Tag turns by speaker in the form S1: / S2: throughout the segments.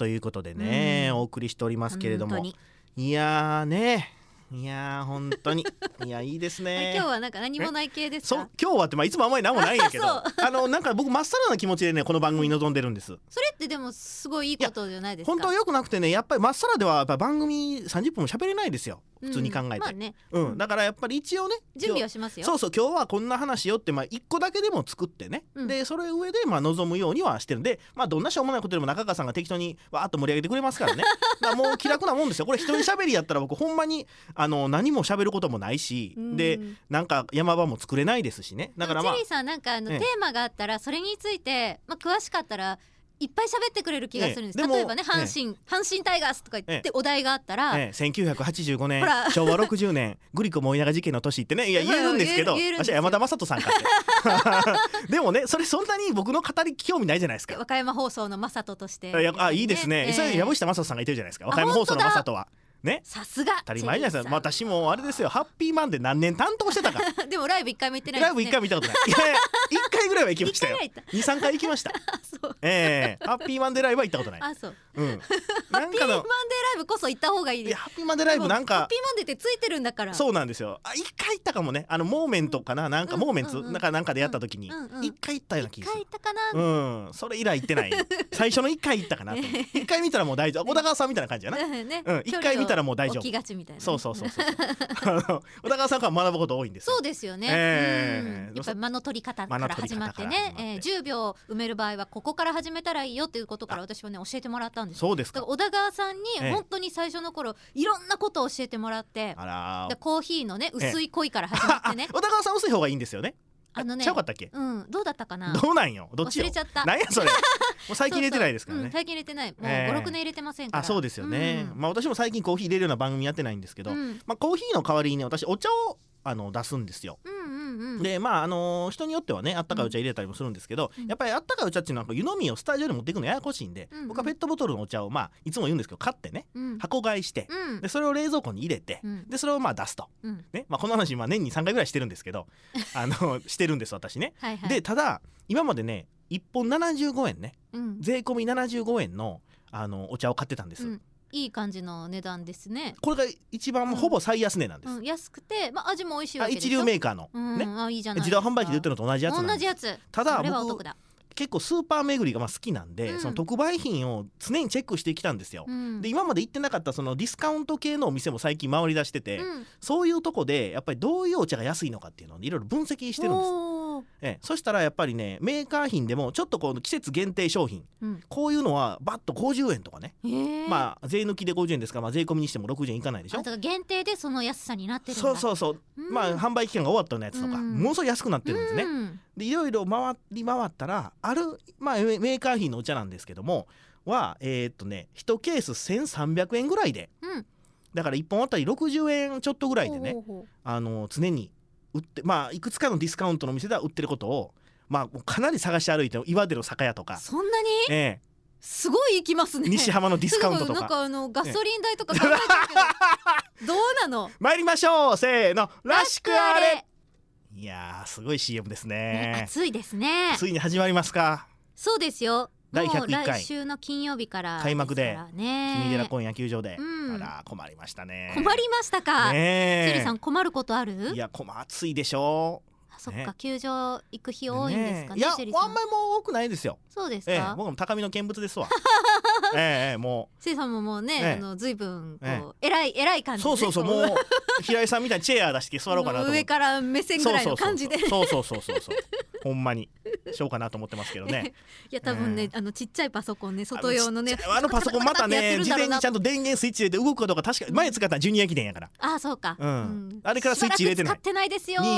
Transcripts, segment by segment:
S1: ということでね、お送りしておりますけれども、いやーね、いやー本当にいやいいですね。
S2: 今日はなんか何もない系ですか？
S1: そう今日はっていつもあんまり何もないんやけどなんか僕まっさらな気持ちでねこの番組に臨んでるんです。
S2: それってでもすごいいいことじゃないですか？
S1: 本当は良くなくてね、やっぱりまっさらではやっぱ番組30分も喋れないですよ普通に考えて、だからやっぱり一応ね
S2: 準備はしますよ。
S1: そう今日はこんな話よって1個だけでも作ってね、でそれ上で臨むようにはしてるんで、どんなしょうもないことでも中川さんが適当にわーっと盛り上げてくれますからねだからもう気楽なもんですよ。これ一人喋りやったら僕ほんまに何も喋ることもないし、でなんか山場も作れないですしね。だから
S2: チェリーさんなんかテーマがあったらそれについて、詳しかったらいっぱい喋ってくれる気がするんです。例えばね阪神タイガースとか言ってお題があったら、
S1: 1985年昭和60年グリコ森永事件の年ってね言うんですけど、私は山田雅人さんかってでもねそれそんなに僕の語り興味ないじゃないですか。
S2: 和歌山放送の雅人として、
S1: いいですね。それ藪下雅人さんがいてるじゃないですか、和歌山放送の雅人は。ね、
S2: さすが
S1: 当たり前じゃないですか。私もあれですよ、ハッピーマンで何年担当してたか
S2: でもライブ1回も行ってないですね。
S1: ライブ1回も行ったことない。いや1回ぐらいは行きましたよ。2、3回行きました。ハッピーマンデーライブは行ったことない。
S2: ハッピー
S1: マン
S2: デーライブこそ行った方がいいです。
S1: ハッピーマンデーライブなんか
S2: ハッピーマンデーってついてるんだから。
S1: そうなんですよ。1回行ったかもね。モーメントかな、なんかモーメンツなんかでやった時に1回行ったような気がする。
S2: 1回行ったかな。
S1: それ以来行ってない。最初の1回行ったかなと。1回見たらもう大丈夫。小田川さんみたいな感じやな。1回見たらもう大丈夫。
S2: みたいな、
S1: そう小田川さんから学ぶこと多いんですよ。
S2: そうですよね、やっぱり間の取り方から始まってね、10秒埋める場合はここから始めたらいいよっていうことから私はね教えてもらったんです。
S1: そうですか。
S2: だから小田川さんに本当に最初の頃いろんなことを教えてもらって、コーヒーのね薄い濃いから始まってね
S1: 小田川さん薄い方がいいんですよね。ちゃうかったっけ？
S2: どうだったかな。
S1: どうなんよ。どっちよ。
S2: 忘れちゃった。
S1: なんやそれ。もう最近入れてないですからね。
S2: 最近入れてない。もう5、6年入れてませんから。
S1: そうですよね。私も最近コーヒー入れるような番組やってないんですけど、コーヒーの代わりにね私お茶を出すんですよ。で人によってはねあったかいお茶入れたりもするんですけど、やっぱりあったかいお茶っていうのは湯飲みをスタジオに持っていくのややこしいんで、僕はペットボトルのお茶をいつも言うんですけど買ってね、箱買いして、でそれを冷蔵庫に入れて、でそれを出すと、ね、この話年に3回ぐらいしてるんですけどしてるんです私ね。でただ今までね1本75円ね、税込み75円のお茶を買ってたんです。
S2: いい感じの値段ですね。
S1: これが一番ほぼ最安値なんです。
S2: 安くて、味も美味しいわけでしょ。
S1: 一流メーカーのね、自動販売機で売ってるのと同じやつなんです。
S2: 同じやつ。
S1: ただ僕結構スーパー巡りが好きなんで、その特売品を常にチェックしてきたんですよ。で今まで行ってなかったそのディスカウント系のお店も最近回り出してて、そういうとこでやっぱりどういうお茶が安いのかっていうのをいろいろ分析してるんです。そしたらやっぱりねメーカー品でもちょっと季節限定商品、こういうのはバッと50円とかね、税抜きで50円ですから、税込みにしても60円いかないでしょ。
S2: だから限定でその安さになってるんだ。
S1: そう販売期間が終わったようなやつとか、ものすごい安くなってるんですね。でいろいろ回ったらある、メーカー品のお茶なんですけどもは1ケース1300円ぐらいで、だから1本あたり60円ちょっとぐらいでね、常に売って、いくつかのディスカウントのお店では売ってることをかなり探し歩いて、岩手の酒屋とか
S2: そんなに、すごい行きますね。
S1: 西浜のディスカウントとか
S2: なんかガソリン代とか考えてるけどどうなの。
S1: 参りましょう、せーの、らしくあれ。いやーすごい CM ですね。
S2: 暑いですね。
S1: ついに始まりますか。
S2: そうですよ。
S1: 第101回
S2: 来週の金曜日から
S1: 開幕で君寺公園野球場で、
S2: あ
S1: ら困りましたね。
S2: 困りましたか。チェリーさん困ることある？
S1: いや暑いでしょう。
S2: そっか、球場行く日多いんですかね。
S1: いやあんまりもう多くないですよ。
S2: そうですか。
S1: 僕も高みの見物ですわ。もう
S2: チェリーさんももうね随分偉い感じで、
S1: そうもう平井さんみたいにチェア出して座ろうかなと
S2: 上から目線ぐらいの感じで、
S1: そうほんまにしようかなと思ってますけどね。
S2: いや多分ねちっちゃいパソコンね、外用のね
S1: パソコンまたね事前にちゃんと電源スイッチ入れて動くかどうか、確か前使ったのジュニア駅伝やから。
S2: あそうか、
S1: あれからスイッチ入れてない。
S2: 使ってないですよ。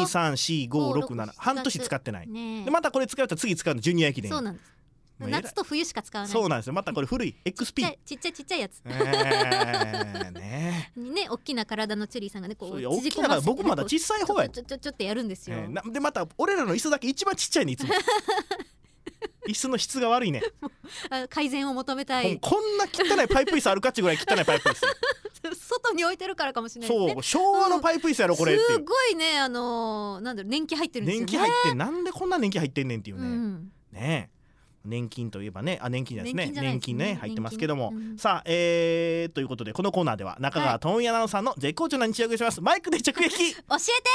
S1: 23456半年使ってない。でまたこれ使うと次使うのジュニア駅伝。
S2: そうなんです。夏と冬しか使わない。
S1: そうなんですよ。またこれ古い XP
S2: ちっちゃいやつ
S1: ね
S2: 大きな体のチェリーさんがねこう
S1: 大きなから僕まだ小さい方や。
S2: ちょっとやるんですよ。
S1: でまた俺らの椅子だけ一番ちっちゃいねいつも。椅子の質が悪いね。
S2: 改善を求めたい。
S1: こんな汚いパイプ椅子あるかっちゅうぐらい汚いパイプ椅子。
S2: 外に置いてるからかもしれないですね。
S1: そう昭和のパイプ椅子やろこれっていう。
S2: すごいねなんだろう年季入ってるんですよね。
S1: 年季入ってなんでこんな年季入ってんねんっていうね。ね年金といえばね、年金ですね、年金ね入ってますけども、
S2: 年金
S1: さあ、ということでこのコーナーでは中川智美アナウンサーの絶好調な日常をお送りします。マイクで直撃
S2: 教えてチェリ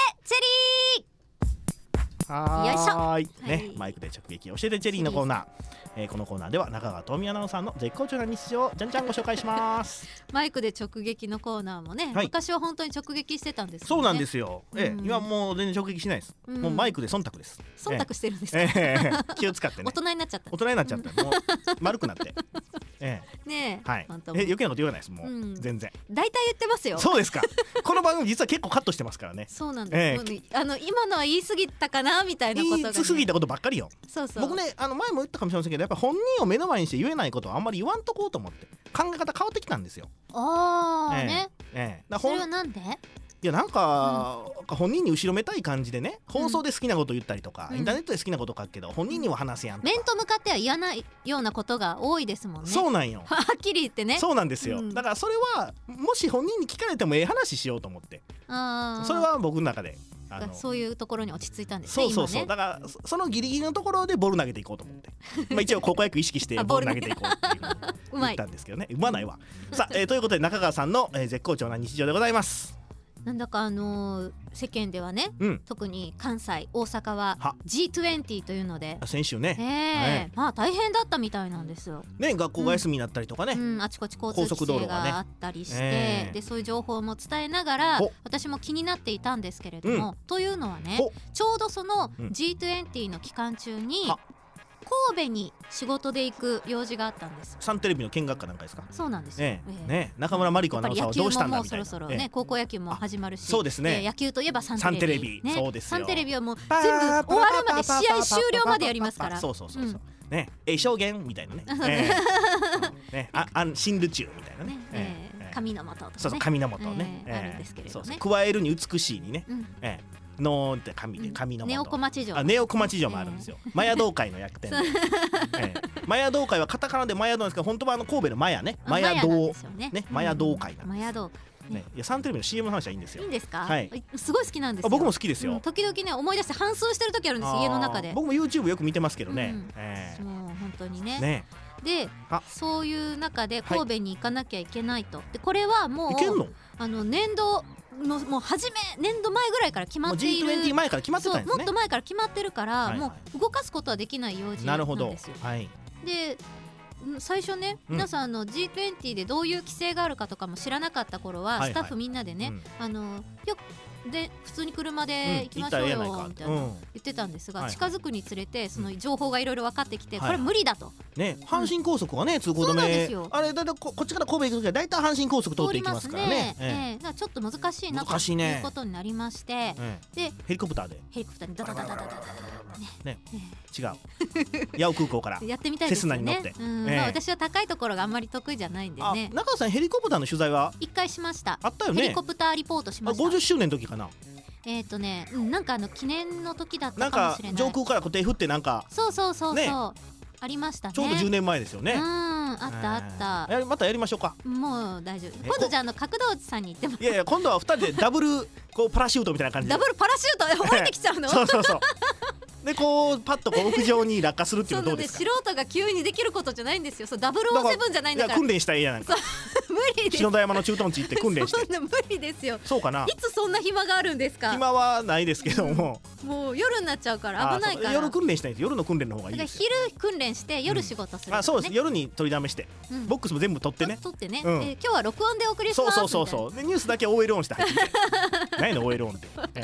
S2: ー。よいしょ
S1: はいね、
S2: はい
S1: マイクで直撃教えてチェリーのコーナー、このコーナーでは中川智美アナウンサーの絶好調な日常をじゃんじゃんご紹介します
S2: マイクで直撃のコーナーもね、
S1: はい
S2: 昔は本当に直撃してたんですけどね。
S1: そうなんですよ、
S2: うん
S1: 今もう全然直撃しないです、
S2: うん
S1: もうマイクで忖度です、
S2: 忖度してるんですか、
S1: 気を使ってね
S2: 大人になっちゃった
S1: 大人になっちゃったもう丸くなって
S2: ねえ、
S1: はい
S2: 本当
S1: 余計なこと言わないですもう、
S2: うん
S1: 全然
S2: 大体言ってますよ。
S1: そうですかこの番組実は結構カットしてますからね
S2: そうなんです、もうね今のは言い過ぎたかなみたいなことが、ね、
S1: 言い過ぎたことばっかりよ。
S2: そうそう
S1: 僕ね前も言ったかもしれませんけど、やっぱ本人を目の前にして言えないことはあんまり言わんとこうと思って考え方変わってきたんですよ。
S2: ああ、ね、
S1: だ
S2: それはなんで？
S1: いやなんか、本人に後ろめたい感じでね、放送で好きなこと言ったりとか、インターネットで好きなこと書くけど本人には話せやんとか、
S2: 面と向かっては言わないようなことが多いですもんね。
S1: そうなんよ
S2: はっきり言ってね。
S1: そうなんですよ、
S2: うん
S1: だからそれはもし本人に聞かれてもええ話しようと思って、
S2: あ
S1: それは僕の中で
S2: そういうところに落ち着いたんですね。
S1: そうそうそう、
S2: 今ね、
S1: だからそのギリギリのところでボール投げていこうと思って一応高校野球意識してボール投げていこうっていう
S2: うまい
S1: 言ったんですけどね、うまないわさあ、ということで中川さんの、絶好調な日常でございます。
S2: なんだか世間ではね、
S1: うん
S2: 特に関西大阪は G20 というので、
S1: 先週ね、
S2: まあ大変だったみたいなんですよ。
S1: ね学校が休みになったりとかね、
S2: あちこち交通規制があったりして、でそういう情報も伝えながら私も気になっていたんですけれども、というのはね、ちょうどその G20 の期間中に神戸に仕事で行く用事があったんです。
S1: サンテレビの見学かなんかですか？
S2: そうなんですよ、
S1: 中村真理子アナウンサーはどうしたんだ
S2: もう
S1: みたいな。
S2: そろそろね、高校野球も始まるし、
S1: そうですね、
S2: 野球といえばサンテレビ、
S1: そうですよ。
S2: サンテレビはもう全部終わるまで試合終了までやりますから、
S1: そうね、証言みたいなね、新ルチューみたいなね、
S2: 神の元とかね、
S1: そう神の元ね、
S2: あるんですけれどね、
S1: 加えるに美しいにね、のって神で神の元、
S2: ネオ小町城、
S1: ネオ小町城もあるんですよ。マヤ道会の役点で、マヤ道会はカタカナでマヤ道ですけど、本当は神戸のマヤね、マヤ道ね、マヤ道会なんです。
S2: マヤ道会
S1: ね、いやサンテレビの CM の話はいいんですよ。
S2: いいんですか？
S1: はい、
S2: すごい好きなんですよ。
S1: 僕も好きですよ。
S2: 時々ね思い出して反芻してる時あるんです、家の中で。
S1: 僕も YouTube よく見てますけどね。
S2: もう本当にね。でそういう中で神戸に行かなきゃいけないと。でこれはもう年度のもう年度前ぐらいから決まっている。
S1: G20 前から決まってたんですね。
S2: もっと前から決まってるから、もう動かすことはできない用事なんですよ。で最初ね、皆さんG20 でどういう規制があるかとかも知らなかった頃は、スタッフみんなでね、で普通に車で行きましょうよみたいな言ってたんですが、近づくにつれてその情報がいろいろ分かってきて、これ無理だと。
S1: ね、阪神高速はね通行止め、あれだいたいこっちから神戸行くときはだいたい阪神高速通っていきますからね。
S2: だからちょっと難しいなということになりまして、で
S1: ヘリコプターにダダダダダダダね、違う八尾空港から
S2: やってみたいですよね。
S1: セスナに乗って、
S2: 私は高いところがあんまり得意じゃないんでね。
S1: 中川さんヘリコプターの取材は
S2: 1回しました。
S1: あったよね。
S2: ヘリコプターリポートしました。
S1: 50周年の時かな。
S2: なんか記念の時だったかもしれない。
S1: 上空から固定振ってなんか
S2: そうありましたね。
S1: ちょうど10年前ですよね。
S2: あった。
S1: またやりましょうか。
S2: もう大丈夫。今度じゃあ角田内さんに行っても。
S1: いや今度は2人でダブルパラシュートみたいな感じで。
S2: ダブルパラシュート降りてきちゃうの？
S1: そうでパッと屋上に落下するっていうのどうですか？
S2: 素人が急にできることじゃないんですよ。007じゃないんだから。
S1: 訓練したらいいやなんか。
S2: 無理です。
S1: 篠田山の駐屯地行って訓練して。
S2: そんな無理ですよ。
S1: そうかな。
S2: いつそんな暇があるんですか？
S1: 暇はないですけども。
S2: もう夜になっちゃうから危ないから。
S1: 夜訓練したいんです。夜の訓練の方がいいです。
S2: 昼訓練して夜仕事する。
S1: そうです。夜に取りだめしてボックスも全部取ってね。
S2: 取ってね。今日は録音でお送りします。
S1: そう。でニュースだけ OL オンして入ってきて。何の OL オンって。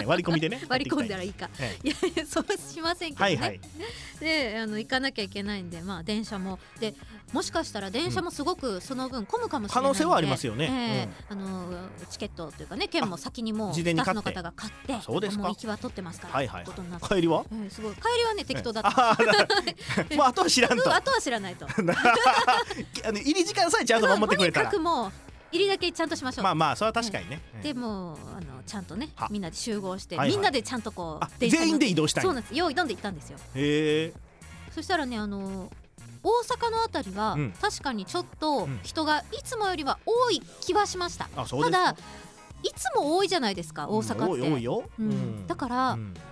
S1: 割り込みでね。
S2: 割り込んだらいいか。いやそうしませんけどね。で行かなきゃいけないんで、電車もでもしかしたら電車もすごくその分混むかもしれないので、
S1: 可能性はありますよね。
S2: チケットというかね、券も先にもう
S1: ス
S2: タッフの方が買って
S1: もう
S2: 行きは取ってますから。
S1: 帰りは
S2: すごい帰りはね適当だった。
S1: もうあとは知らんと。
S2: あとは知らないと。
S1: 入り時間さえちゃんと守ってくれたら。
S2: とにかくもう入りだけちゃんとしましょう。
S1: まあそれは確かにね。
S2: でもちゃんとねみんなで集合してみんなでちゃんと
S1: 全員で移動したい。
S2: そうなんです。用意どんで行ったんですよ。そしたらね大阪のあたりは確かにちょっと人がいつもよりは多い気はしました。ただいつも多いじゃないですか大阪って。
S1: 多いよ。
S2: だから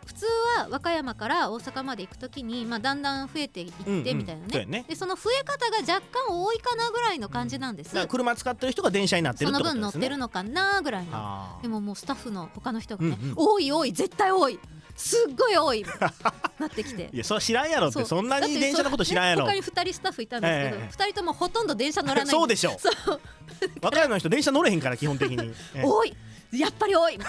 S2: 普通は和歌山から大阪まで行くときに、だんだん増えていってみたいなね、でその増え方が若干多いかなぐらいの感じなんです。
S1: だから車使ってる人が電車になってるってことですね。
S2: その分乗ってるのかなぐらいの。でももうスタッフの他の人がね、多い多い絶対多いすっごい多いなってきて
S1: いやそれ知らんやろって、そんなに電車のこと知らんやろ。
S2: 他に2人スタッフいたんですけど、2人ともほとんど電車乗らないんです。
S1: そうでしょ。和歌山の人電車乗れへんから基本的に
S2: 多い、やっぱり多い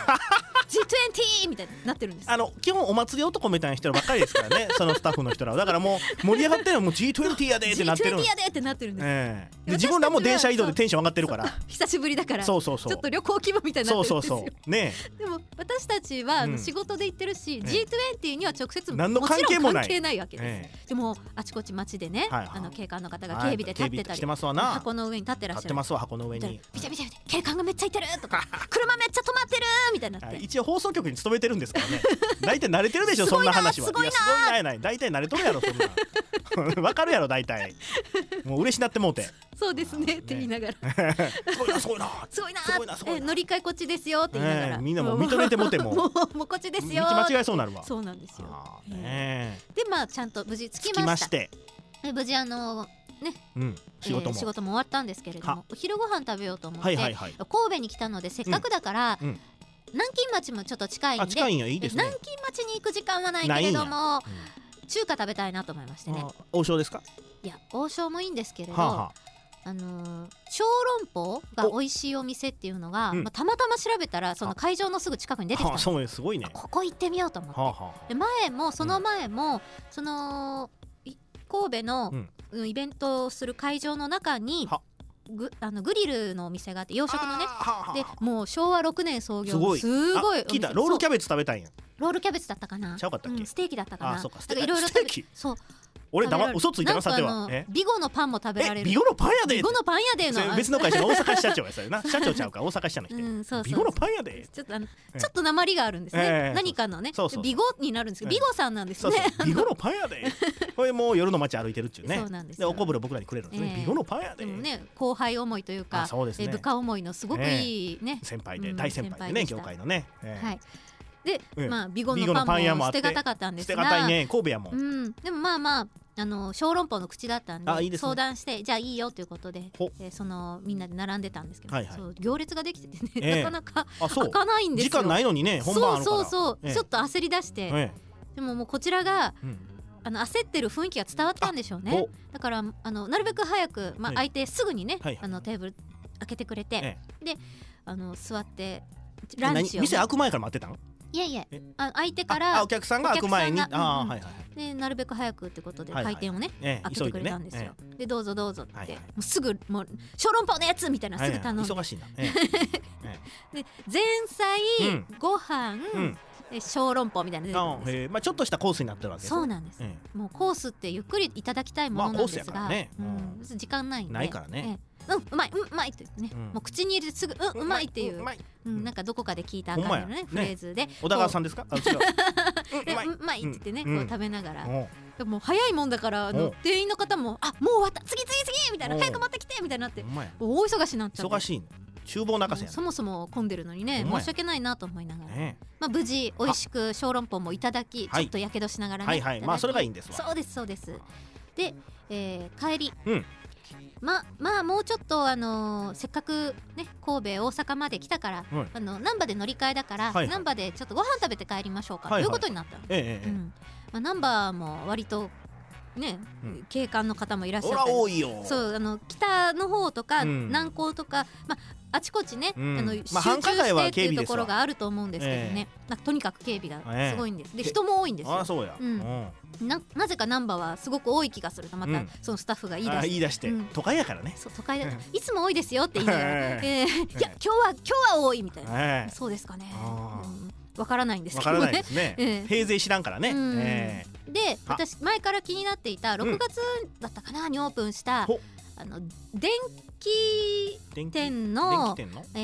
S2: G20 みたいになってるんです。
S1: 基本お祭り男みたいな人らばっかりですからねそのスタッフの人らは。だからもう盛り上がってるのはもう G20 やでってなってる。
S2: G20 やでってなってるんです、
S1: で自分らも電車移動でテンション上がってるから
S2: 久しぶりだから
S1: ちょっ
S2: と旅行気分みたいになってるんですよ。
S1: ね。
S2: でも私たちは仕事で行ってるし、G20 には直接
S1: 何の関係もない、
S2: もちろん関係ないわけです、でもあちこち街でね、警官の方が警備で立ってたり、箱の上に立ってらっしゃる。
S1: 立ってますわ、箱の上に。
S2: 見て見て見て、警官がめっちゃいてるとか車めっちゃ止まってるみたいになって、
S1: 一応放送局に勤めてるんですからね大体慣れてるでしょそんな話は。
S2: すごいな、
S1: すごいなやない、大体慣れとるやろそんなわかるやろ大体。もう嬉しなってもうて
S2: そうですねって言いながら
S1: すごいなすごいな
S2: すごいな、乗り換えこっちですよって言いながら、
S1: みんなもう認めてもても
S2: もうこっちですよ、
S1: 道間違えそうなるわ。
S2: そうなんですよ。
S1: で
S2: ちゃんと無事着きまして、無事仕事も終わったんですけれども、お昼ご飯食べようと思って神戸に来たので、せっかくだから南京町もちょっと近いんで、南京町に行く時間はないけれども中華食べたいなと思いましてね。
S1: 王将ですか？
S2: いや王将もいいんですけれど、小籠包が美味しいお店っていうのが、たまたま調べたらその会場のすぐ近くに出てきたんです。
S1: そうすごいね。
S2: ここ行ってみようと思って、で前もその前もその神戸のイベントをする会場の中にグリルのお店があって、洋食のね、でもう昭和6年創業のすごい
S1: 聞いた。ロールキャベツ食べたいんや。
S2: ロールキャベツだったかな、
S1: ちゃうかったっけ、
S2: ステーキだったかな、
S1: そうか、
S2: いろいろ食べ、そう
S1: 俺嘘ついてなさては。
S2: ビゴのパンも食べられる。
S1: ビゴのパンやで。
S2: ビゴのパンやでの
S1: 別の会社の大阪支社長やそれな。社長ちゃうか、大阪支社の人。ビゴのパンやで。
S2: ちょっと訛りがあるんですね。何かのね、ビゴになるんですけど、ビゴさんなんですね。
S1: ビゴのパンやで。これもう夜の街歩いてるっちゅうね。
S2: そうなんです。
S1: でおこぼれ僕らにくれるんですね。ビゴのパンやで。
S2: でもね、後輩思いというか部下思いのすごくいいね
S1: 先輩で、大先輩でね、業界のね。
S2: はい。でビゴのパンも捨てがたかったんですが、
S1: 捨てがたいね、神戸やも
S2: ん。でも小籠包の口だったんで相談して、じゃあいいよということでみんなで並んでたんですけど、行列ができててね、なかなか開かないんですよ。
S1: 時間ないのにね、本番あるから。
S2: そうちょっと焦り出して、でももうこちらが焦ってる雰囲気が伝わったんでしょうね。だからなるべく早く空いてすぐにね、テーブル開けてくれて、で座ってランチを。
S1: 店開く前から待ってたの？
S2: いやいや、相手から
S1: お客さんが開く前に、
S2: でなるべく早くってことで回転をね開けてくれたんですよ。でどうぞどうぞって、もうすぐ小籠包のやつみたいなすぐ頼んで、
S1: 忙しいな。
S2: で前菜ご飯小籠包みたいなの出てくるんです。
S1: ちょっとしたコースになってるわけです。
S2: そうなんです。もうコースってゆっくりいただきたいものなんですが、時間ないんで。
S1: ないからね。
S2: うまいうまいって言ってね、もう口に入れてすぐうまいっていう、なんかどこかで聞いた感じのねフレーズで、
S1: 小田川さんですか？
S2: うまいって言ってね、こう食べながら、もう早いもんだから店員の方ももう終わった、次みたいな、早く持ってきてみたいになって、大忙しになっちゃって。
S1: 忙しい。厨房泣かせや。
S2: そもそも混んでるのにね、申し訳ないなと思いながら、無事美味しく小籠包もいただき、ちょっとやけどしながらね、
S1: それがいいんですわ。
S2: そうです。で帰り、もうちょっとせっかくね神戸大阪まで来たから、難波で乗り換えだから、難波でちょっとご飯食べて帰りましょうかということになったの。難波も割とね、警官の方もいらっしゃって、そう北の方とか南港とか、あちこちね、集中してっていうところがあると思うんですけどね、とにかく警備がすごいんです。で人も多いんですよ。なぜか難波はすごく多い気がすると、またそのスタッフが言い出して、
S1: 都会やからね。
S2: 都会でいつも多いですよって言いながら、いや今日は多いみたいな。そうですかね。わからないんですけどね。
S1: 平成知らんからね。
S2: で私前から気になっていた6月だったかなにオープンした電気店の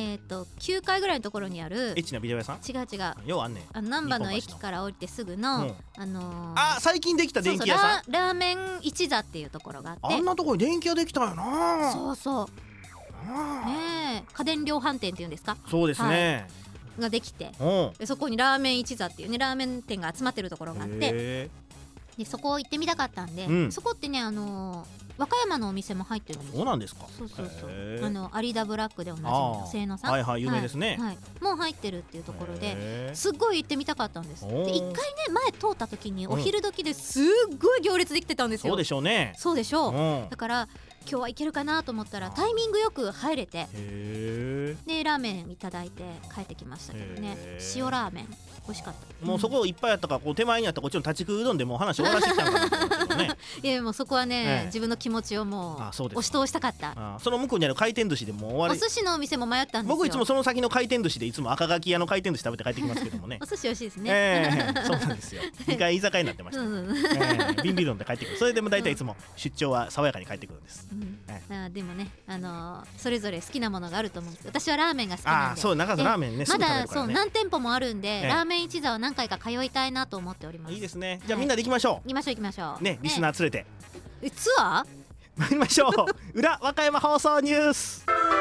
S2: 9階ぐらいのところにある
S1: エッチなビデオ屋さん。
S2: 違う
S1: ようあんねん。
S2: 難波の駅から降りてすぐの
S1: 最近できた電気屋さん、
S2: ラーメン一座っていうところがあって、
S1: あんなところに電気屋できたよな。
S2: そうね、家電量販店っていうんですか。
S1: そうですね。
S2: ができて、でそこにラーメン一座っていうねラーメン店が集まってるところがあって、でそこ行ってみたかったんで、そこってね和歌山のお店も入ってるんですよ。
S1: そうなんですか。
S2: そうそうそう、有田ブラックでおなじみの清野さん、
S1: はいはい有名ですね、
S2: もう入ってるっていうところですっごい行ってみたかったんです。で一回ね前通った時にお昼時ですっごい行列できてたんですよ。
S1: そうでしょうね。
S2: そうでしょう、だから今日は行けるかなと思ったらタイミングよく入れて、でラーメンいただいて帰ってきましたけどね。塩ラーメン美味しかった。
S1: もうそこいっぱいあったからこう手前にあったこっちの立ち食いうどんでもう話終わらせてきたんだけどね
S2: いやもうそこはね、自分の気持ちをもう押し通したかった。
S1: その向こうにある回転寿司でもう終わり。
S2: お寿司のお店も迷ったんですよ。
S1: 僕いつもその先の回転寿司でいつも赤垣屋の回転寿司食べて帰ってきますけどもね
S2: お寿司美味しいですね、
S1: そうなんですよ。2回居酒屋になってましたビンビロンで帰ってくる。それでも大体いつも出張は爽やかに帰ってくるんです、
S2: でもねそれぞれ好きなものがあると思うんですけど、私はラーメンが好きなんで。
S1: そう中津ラーメンね
S2: まだそう何店舗もあるんで、ラーメン一座は何回か通いたいなと思っております。
S1: いいですね。じゃあみんなで行きましょう。
S2: 行きましょう
S1: ね、リスナー連れて
S2: ツアー
S1: 参りましょう裏和歌山放送ニュース。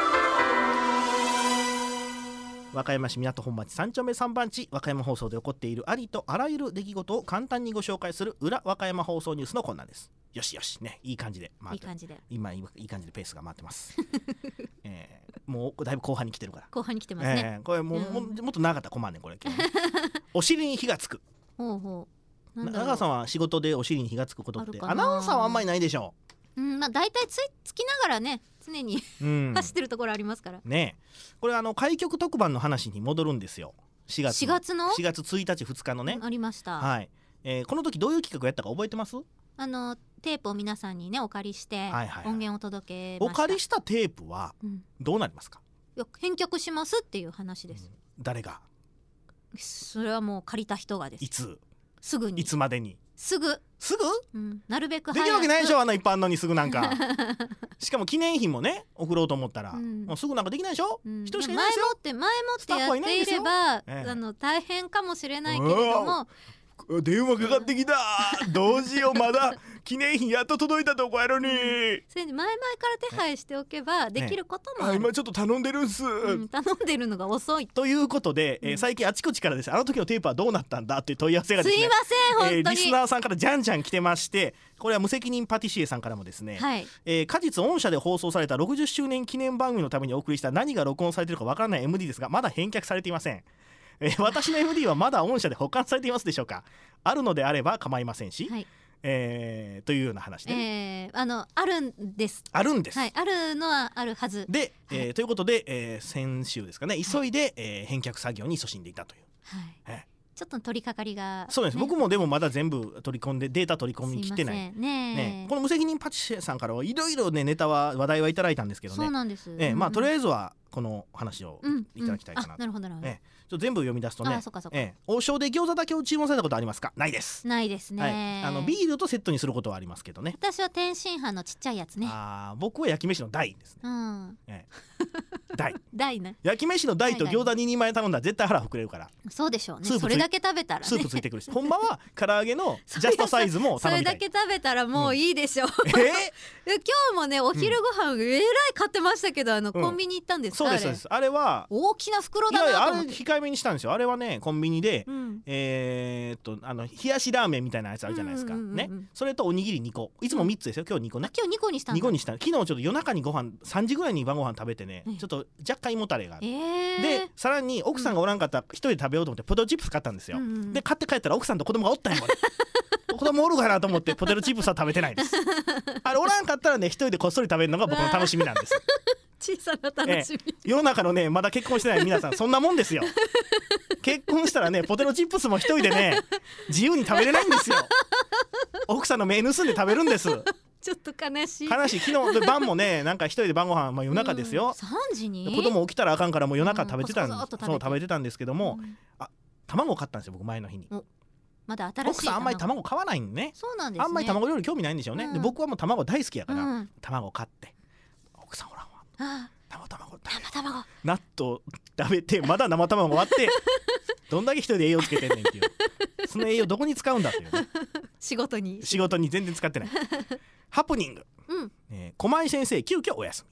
S1: 和歌山市港本町3丁目3番地和歌山放送で起こっているありとあらゆる出来事を簡単にご紹介する裏和歌山放送ニュースのコーナーです。よしよしね、いい感じで回って、今いい感じでペースが回ってますもうだいぶ後半に来てるから。
S2: 後半に来てますね、
S1: これもっと長かったら困んねんこれお尻に火がつく。中川さんは仕事でお尻に火がつくことってアナウンサーはあんまりないでしょう。
S2: まあ大体つきながらね常に走ってるところありますから
S1: ね。これ開局特番の話に戻るんですよ。4月の4月1日2日のね、
S2: ありました。
S1: はい、この時どういう企画やったか覚えてます？
S2: テープを皆さんにねお借りして音源を届けました。
S1: お借りしたテープはどうなりますか？
S2: 返却しますっていう話です。
S1: 誰が？
S2: それはもう借りた人がです。
S1: いつ？
S2: すぐに。
S1: いつまでに？すぐ？
S2: なるべく
S1: できるわけないでしょ、一般のにすぐなんかしかも記念品もね送ろうと思ったら、もうすぐなんかできないでしょ、人しかいないですよ。
S2: 前もってやっていれば大変かもしれないけれども、
S1: 電話かかってきたどうしよう、まだ記念品やっと届いたとこやのに、
S2: それで前々から手配しておけばできることもある。
S1: 今ちょっと頼んでるんす、
S2: 頼んでるのが遅い
S1: ということで、最近あちこちからですね、あの時のテープはどうなったんだという問い合わせがですね、
S2: すいません本当に、
S1: リスナーさんからじゃんじゃん来てまして、これは無責任パティシエさんからもですね、果実御社で放送された60周年記念番組のためにお送りした何が録音されているかわからない MD ですがまだ返却されていません。私の MD はまだ御社で保管されていますでしょうか？あるのであれば構いませんし、というような話で、
S2: あるんです。
S1: あるんです、
S2: あるのはあるはず
S1: で、ということで、先週ですかね、急いで、返却作業に勤しんでいたという、
S2: ちょっと取り掛かりが、
S1: そうです、僕もでもまだ全部取り込んでデータ取り込みきってない、この無責任パティシエさんからはいろいろねネタは話題はいただいたんですけどね、
S2: そうなんです、
S1: とりあえずはこの話をいただきたいかなと。
S2: なるほどなるほど。
S1: ちょっと全部読み出すとね、王将で餃子だけを注文されたことありますか？ないです。
S2: ないですね、
S1: ビールとセットにすることはありますけどね。
S2: 私は天津飯のちっちゃいやつね。
S1: 僕は焼き飯の大ですね、
S2: 大ね。
S1: 焼き飯の大と餃子2人前頼んだら絶対腹膨れるから。
S2: そうでしょうね。それだけ食べたらね、
S1: スープついてくるし、ほんまは唐揚げのジャストサイズも頼みたい。
S2: それだけ食べたらもういいでしょう、今日もねお昼ご飯えらい買ってましたけど、コンビニ行ったんですか？
S1: そうですそうです。あれは
S2: 大きな袋だなと思って、
S1: あれ控えめにしたんですよ。あれはねコンビニで、冷やしラーメンみたいなやつあるじゃないですか、ね、それとおにぎり2個、いつも3つですよ、今日2個ね。
S2: 今日2個にしたんだ。
S1: 2個にした。昨日ちょっと夜中にご飯3時ぐらいに晩ご飯食べてね、ちょっと若干胃もたれがある、でさらに奥さんがおらんかったら一人で食べようと思ってポテトチップス買ったんですよ、で買って帰ったら奥さんと子供がおったんやこれ子供おるかなと思ってポテトチップスは食べてないです。あれおらんかったらね一人でこっそり食べるのが僕の楽しみなんです
S2: 小さな楽しみ、
S1: 世の中のねまだ結婚してない皆さんそんなもんですよ結婚したらねポテトチップスも一人でね自由に食べれないんですよ奥さんの目盗んで食べるんです。
S2: ちょっと悲しい
S1: 昨日晩もねなんか一人で晩ご飯、夜中ですよ、
S2: 3時に
S1: 子供起きたらあかんからもう夜中食べてたんです、そう食べてたんですけども、卵を買ったんですよ僕前の日に。
S2: まだ新しい
S1: 奥さんあんまり卵買わないんね。
S2: そうなんですね。
S1: あんまり卵料理興味ないんでしょうね、で僕はもう卵大好きやから、卵買って奥さんおらんわ生卵納豆食べてまだ生卵割ってどんだけ一人で栄養つけてんねんっていうその栄養どこに使うんだっていうね
S2: 仕事に
S1: 全然使ってないハプニング、狛江先生急遽お休み。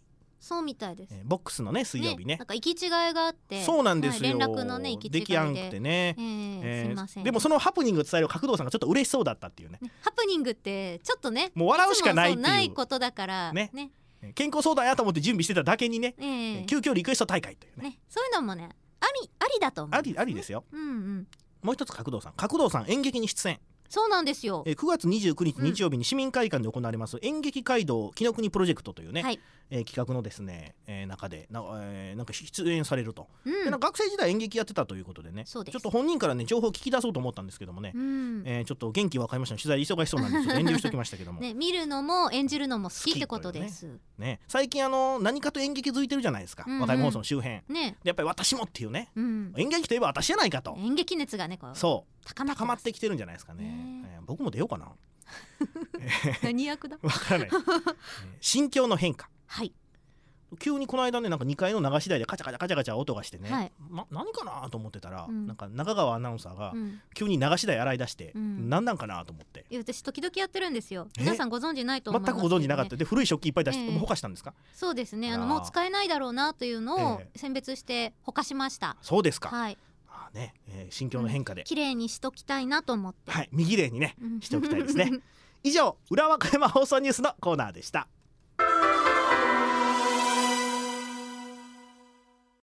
S2: そうみたいです。
S1: ボックスのね水曜日ね、
S2: なんか行き違いがあって、
S1: そうなんですよ、
S2: 連絡のね行き違いで
S1: できやんくてね、
S2: すいません。
S1: でもそのハプニングを伝える角堂さんがちょっと嬉しそうだったっていうね。
S2: ハプニングってちょっとね、
S1: もう笑うしかないっていう、
S2: ないことだからね。
S1: 健康相談やと思って準備してただけにね、急遽リクエスト大会というね、
S2: そういうのもねありだと思う。
S1: ありですよ。もう一つ角堂さん演劇に出演。
S2: そうなんですよ。
S1: 9月29日日曜日に市民会館で行われます演劇街道紀ノ国プロジェクトというね、企画のですね、中でなんか出演されると、でなんか学生時代演劇やってたということでね、ちょっと本人からね情報を聞き出そうと思ったんですけどもね、ちょっと元気分かりましたね、取材忙しそうなんでちょっと遠慮しておきましたけども
S2: 見るのも演じるのも好きってことです。
S1: 最近何かと演劇づいてるじゃないですか、和歌山放送の周辺で。やっぱり私もっていうね、演劇といえば私じゃないかと、
S2: 演劇熱がね
S1: そう高まってきてるんじゃないですかね。僕も出ようかな。
S2: 何役だ
S1: わからない。心境の変化。急にこの間ねなんか2階の流し台でカチャカチャカチャカチャ音がしてね、何かなと思ってたら、なんか中川アナウンサーが急に流し台洗い出して、何なんかなと思って。
S2: 私時々やってるんですよ。皆さんご存知ないと思いますけどね。
S1: 全くご存知なかった。で古い食器いっぱい出してほかしたんですか？
S2: そうですね、もう使えないだろうなというのを選別してほかしました。
S1: そうですか。心境の変化で
S2: 綺麗にしときたいなと思って、
S1: 見綺麗にねしておきたいですね。以上、裏和歌山放送ニュースのコーナーでした。